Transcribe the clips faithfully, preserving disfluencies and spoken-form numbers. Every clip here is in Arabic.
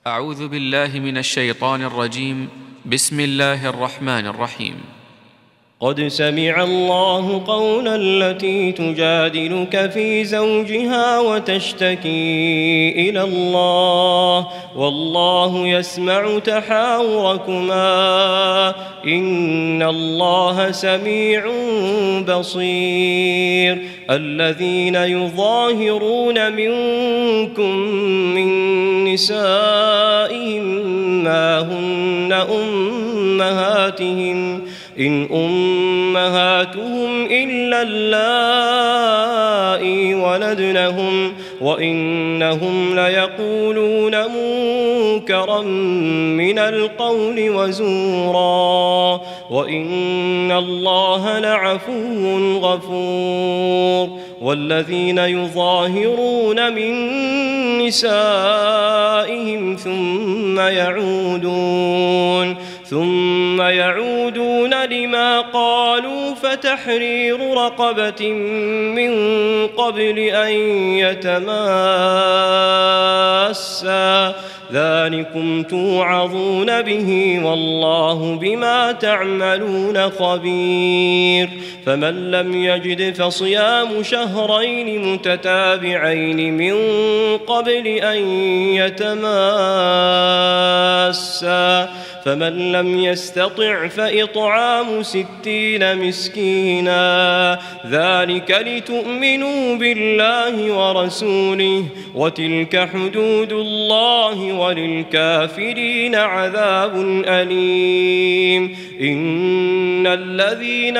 أعوذ بالله من الشيطان الرجيم. بسم الله الرحمن الرحيم. قد سمع الله قول التي تجادلك في زوجها وتشتكي إلى الله والله يسمع تحاوركما إن الله سميع بصير. الذين يظاهرون منكم من نسائهم ما هن أمهاتهم إن أمهاتهم إلا اللائي ولدنهم وإنهم ليقولون منكرا من القول وزورا وإن الله لعفو غفور. والذين يظاهرون من نسائهم ثم يعودون ثم يعودون لما قالوا فتحرير رقبة من قبل أن يتماسا ذلكم توعظون به والله بما تعملون خبير. فمن لم يجد فصيام شهرين متتابعين من قبل أن يتماسا فمن لم يستطع فإطعام ستين مسكينا ذلك لتؤمنوا بالله ورسوله وتلك حدود الله وللكافرين عذاب أليم. إن الذين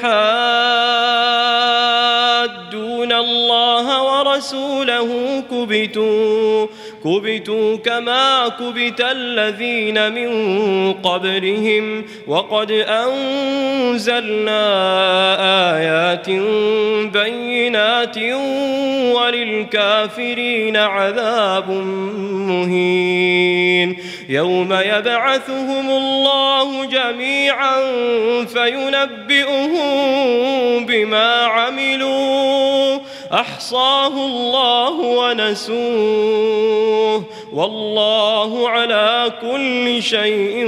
يحادون الله ورسوله كبتوا كبتوا كما كبت الذين من قبلهم وقد أنزلنا آيات بينات وللكافرين عذاب مهين. يوم يبعثهم الله جميعا فينبئهم بما عملوا أحصاه الله ونسوه والله على كل شيء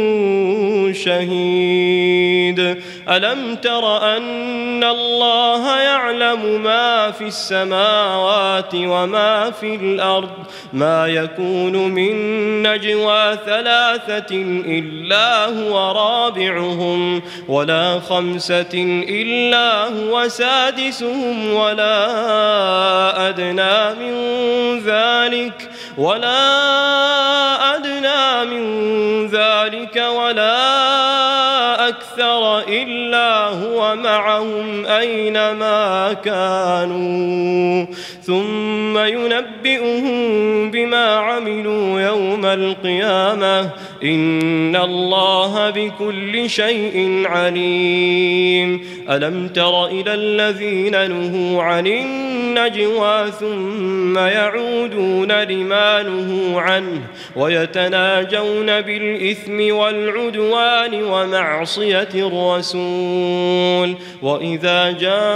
شهيد. ألم تر أن الله يعلم ما في السماوات وما في الأرض ما يكون من نجوى ثلاثة إلا هو رابعهم ولا خمسة إلا هو سادسهم ولا أدنى من ذلك ولا أدنى من ذلك ولا أكثر إلا هو معهم أينما كانوا ثم ينبئهم بما عملوا يوم القيامة إن الله بكل شيء عليم. ألم تر إلى الذين نهوا عن النجوى ثم يعودون لما نهوا عنه ويتناجون بالإثم والعدوان ومعصية الرسول وإذا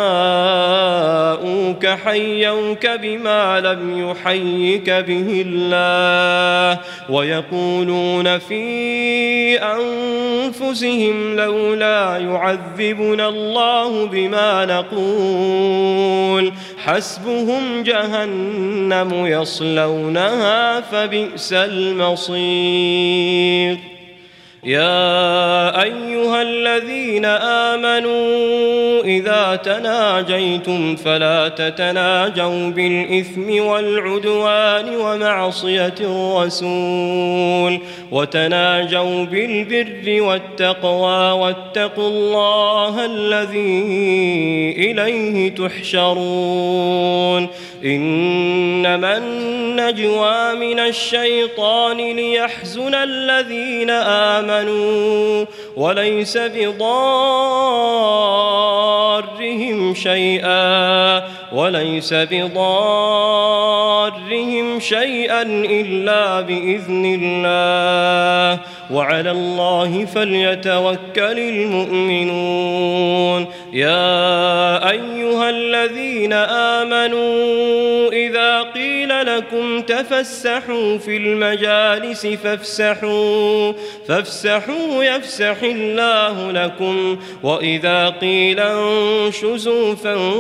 جاءوك حيوك بما لم يحيك به الله ويقولون في أنفسهم لولا يعذبنا الله بما نقول حسبهم جهنم يصلونها فبئس المصير. يا أيها الذين آمنوا إذا تناجيتم فلا تتناجوا بالإثم والعدوان ومعصية الرسول وتناجوا بالبر والتقوى واتقوا الله الذي إليه تحشرون. إنما النجوى من الشيطان ليحزن الذين آمنوا وليس بضارهم شيئا وليس بضارهم شيئا إلا بإذن الله وعلى الله فليتوكل المؤمنون. يا أيها الذين آمنوا إذا قيل قيل لكم تفسحوا في المجالس فافسحوا فافسحوا يفسح الله لكم وإذا قيل انشزوا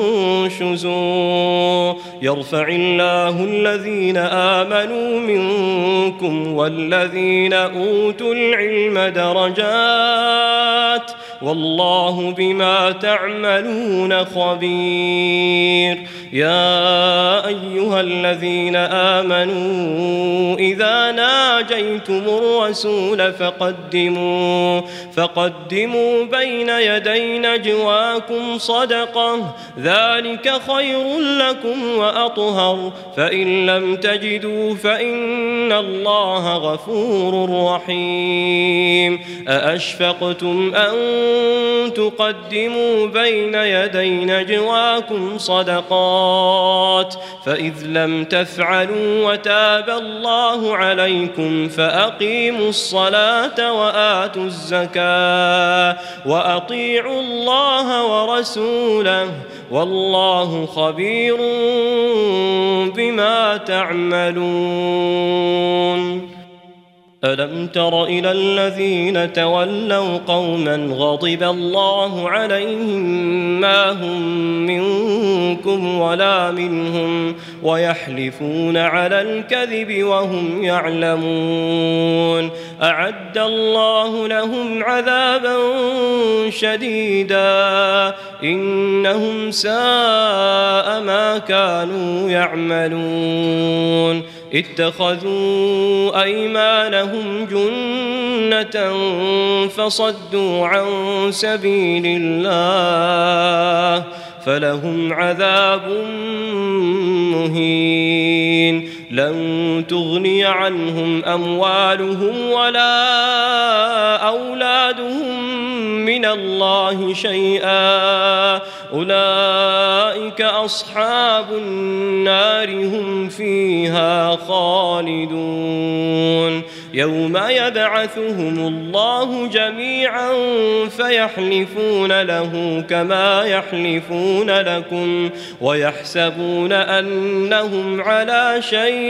فانشزوا يرفع الله الذين آمنوا منكم والذين أوتوا العلم درجات والله بما تعملون خبير. يا أيها الذين آمنوا إذا ناجيتم الرسول فقدموا فقدموا بين يدي نجواكم صدقة ذلك خير لكم وأطهر فإن لم تجدوا فإن الله غفور رحيم. أأشفقتم أن تقدموا بين يدي نجواكم صدقات فإذ لم تفعلوا وتاب الله عليكم فأقيموا الصلاة وآتوا الزكاة وأطيعوا الله ورسوله والله خبير بما تعملون. ألم تر إلى الذين تولوا قوما غضب الله عليهم ما هم منكم ولا منهم ويحلفون على الكذب وهم يعلمون أعد الله لهم عذابا شديدا إنهم ساء ما كانوا يعملون. اتخذوا أيمانهم جنة فصدوا عن سبيل الله فلهم عذاب مهين. لن تغني عنهم أموالهم ولا أولادهم من الله شيئا أولئك أصحاب النار هم فيها خالدون. يوم يبعثهم الله جميعا فيحلفون له كما يحلفون لكم ويحسبون أنهم على شيء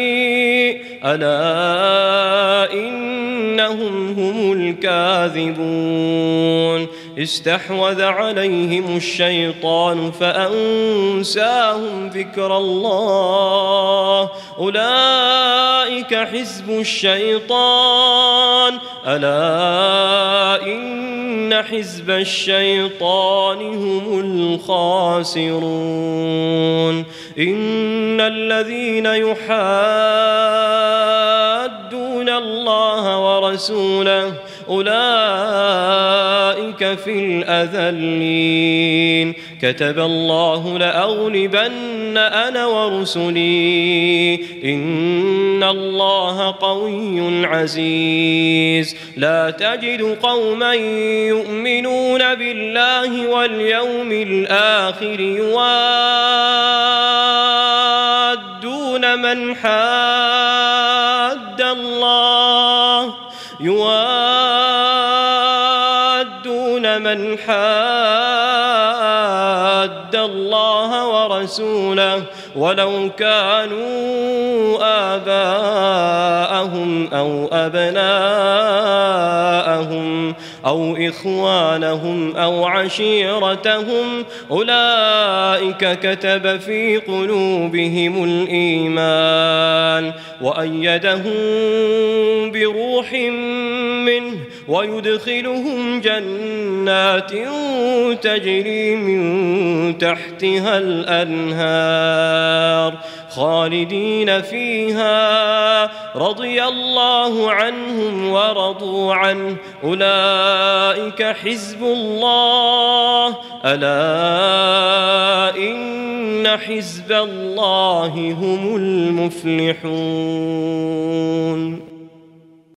ألا إنهم هم الكاذبون. استحوذ عليهم الشيطان فأنساهم ذكر الله أولئك حزب الشيطان ألا إن حزب الشيطان هم الخاسرون. إن الذين يحادون الله ورسوله أولئك في الأذلين. كتب الله لأغلبن أنا ورسلي إن الله قوي عزيز. لا تجد قوما يؤمنون بالله واليوم الآخر يوادون من حاد الله يوادون من حاد الله ورسوله ولو كانوا آباءهم أو أبناءهم أو إخوانهم أو عشيرتهم أولئك كتب في قلوبهم الإيمان وأيدهم بروح منه ويدخلهم جنات تجري من تحتها الأنهار خالدين فيها رضي الله عنهم ورضوا عنه أولئك حزب الله ألا إن حزب الله هم المفلحون.